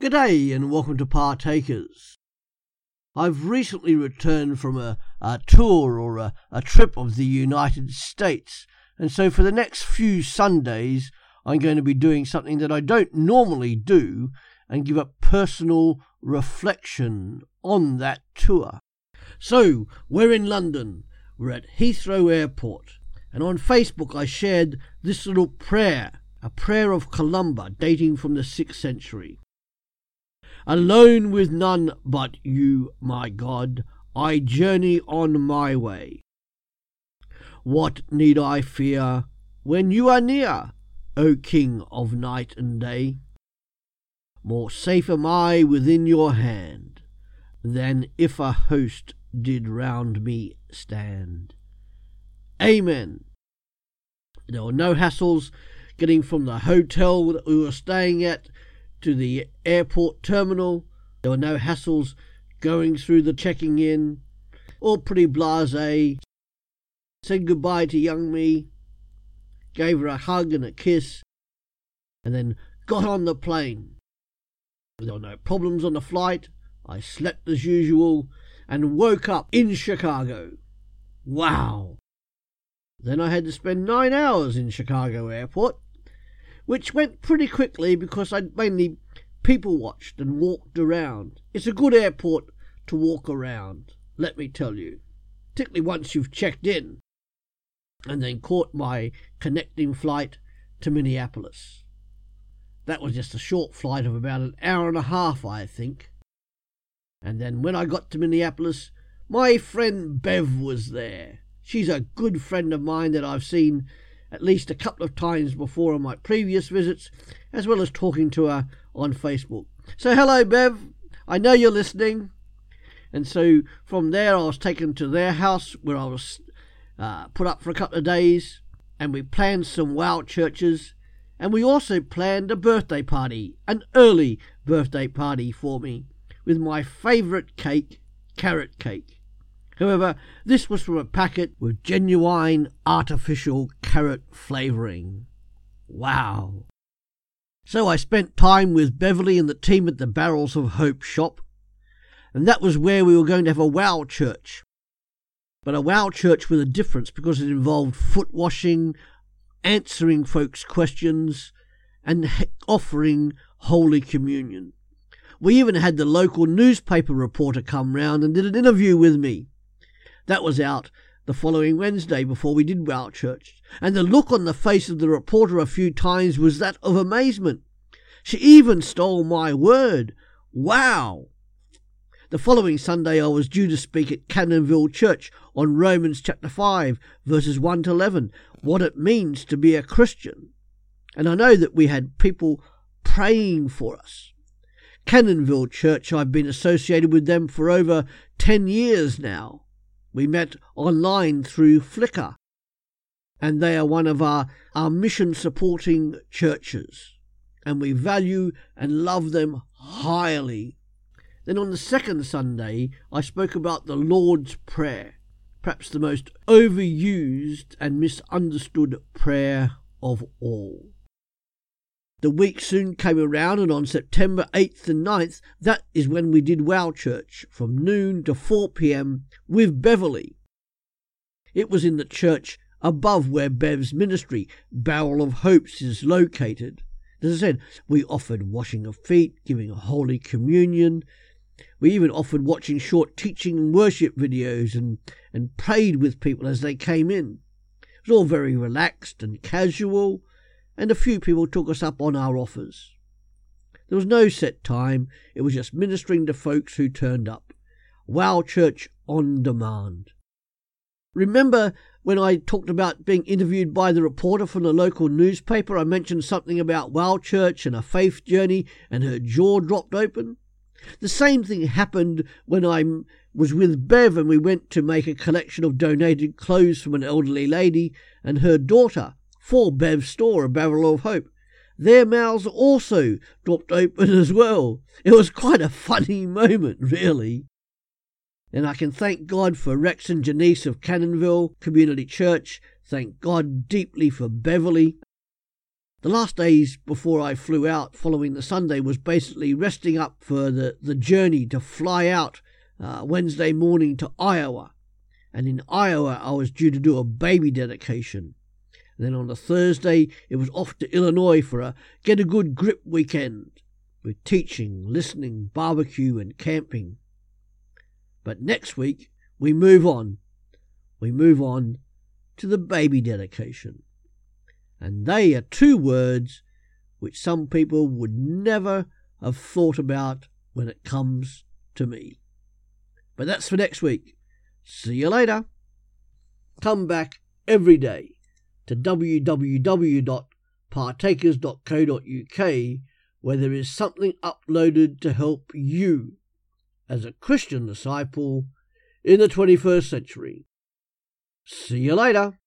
G'day and welcome to Partakers. I've recently returned from a tour or a trip of the United States, and so for the next few Sundays I'm going to be doing something that I don't normally do and give a personal reflection on that tour. So, we're in London, we're at Heathrow Airport, and on Facebook I shared this little prayer, a prayer of Columba dating from the 6th century. Alone with none but you, my God, I journey on my way. What need I fear when you are near, O King of night and day? More safe am I within your hand than if a host did round me stand. Amen. There were no hassles getting from the hotel that we were staying at to the airport terminal. There were no hassles going through the checking in. All pretty blasé. Said goodbye to young me, gave her a hug and a kiss, and then got on the plane. There were no problems on the flight. I slept as usual and woke up in Chicago. Wow! Then I had to spend 9 hours in Chicago Airport, which went pretty quickly because I mainly people-watched and walked around. It's a good airport to walk around, let me tell you, particularly once you've checked in, and then caught my connecting flight to Minneapolis. That was just a short flight of about an hour and a half, I think. And then when I got to Minneapolis, my friend Bev was there. She's a good friend of mine that I've seen at least a couple of times before on my previous visits, as well as talking to her on Facebook. So hello, Bev. I know you're listening. And so from there I was taken to their house where I was put up for a couple of days, and we planned some wow churches, and we also planned a birthday party, an early birthday party for me, with my favourite cake, carrot cake. However, this was from a packet with genuine artificial carrot flavouring. Wow. So I spent time with Beverly and the team at the Barrels of Hope shop, and that was where we were going to have a wow church. But a wow church with a difference, because it involved foot washing, answering folks' questions, and offering Holy Communion. We even had the local newspaper reporter come round and did an interview with me. That was out the following Wednesday before we did Wow Church, and the look on the face of the reporter a few times was that of amazement. She even stole my word. Wow! The following Sunday I was due to speak at Cannonville Church on Romans chapter 5, verses 1 to 11, what it means to be a Christian. And I know that we had people praying for us. Cannonville Church, I've been associated with them for over 10 years now. We met online through Flickr, and they are one of our mission-supporting churches, and we value and love them highly. Then on the second Sunday, I spoke about the Lord's Prayer, perhaps the most overused and misunderstood prayer of all. The week soon came around, and on September 8th and 9th, that is when we did Wow Church, from noon to 4 p.m. with Beverly. It was in the church above where Bev's ministry, Barrel of Hopes, is located. As I said, we offered washing of feet, giving a Holy Communion. We even offered watching short teaching and worship videos and prayed with people as they came in. It was all very relaxed and casual, and a few people took us up on our offers. There was no set time, it was just ministering to folks who turned up. Wow Church on demand. Remember when I talked about being interviewed by the reporter from the local newspaper? I mentioned something about Wow Church and a faith journey, and her jaw dropped open. The same thing happened when I was with Bev and we went to make a collection of donated clothes from an elderly lady and her daughter for Bev's store, a Barrel of Hope. Their mouths also dropped open as well. It was quite a funny moment, really. And I can thank God for Rex and Janice of Cannonville Community Church. Thank God deeply for Beverly. The last days before I flew out following the Sunday was basically resting up for the journey to fly out Wednesday morning to Iowa. And in Iowa, I was due to do a baby dedication. And then on the Thursday, it was off to Illinois for a Get a Good Grip weekend with teaching, listening, barbecue and camping. But next week, we move on. We move on to the baby dedication. And they are two words which some people would never have thought about when it comes to me. But that's for next week. See you later. Come back every day to www.partakers.co.uk, where there is something uploaded to help you as a Christian disciple in the 21st century. See you later.